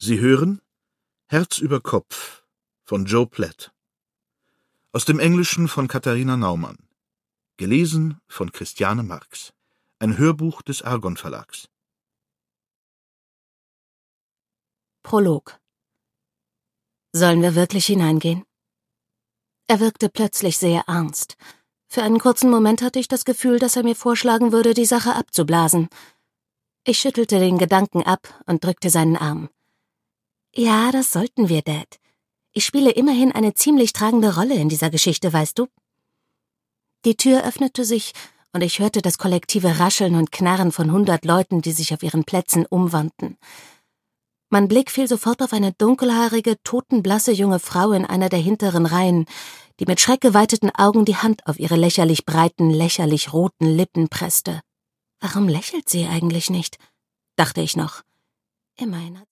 Sie hören Herz über Kopf von Joe Platt. Aus dem Englischen von Katharina Naumann. Gelesen von Christiane Marx. Ein Hörbuch des Argon Verlags. Prolog. Sollen wir wirklich hineingehen? Er wirkte plötzlich sehr ernst. Für einen kurzen Moment hatte ich das Gefühl, dass er mir vorschlagen würde, die Sache abzublasen. Ich schüttelte den Gedanken ab und drückte seinen Arm. Ja, das sollten wir, Dad. Ich spiele immerhin eine ziemlich tragende Rolle in dieser Geschichte, weißt du? Die Tür öffnete sich und ich hörte das kollektive Rascheln und Knarren von 100 Leuten, die sich auf ihren Plätzen umwandten. Mein Blick fiel sofort auf eine dunkelhaarige, totenblasse junge Frau in einer der hinteren Reihen, die mit schreckgeweiteten Augen die Hand auf ihre lächerlich breiten, lächerlich roten Lippen presste. Warum lächelt sie eigentlich nicht? Dachte ich noch. Immerhin hat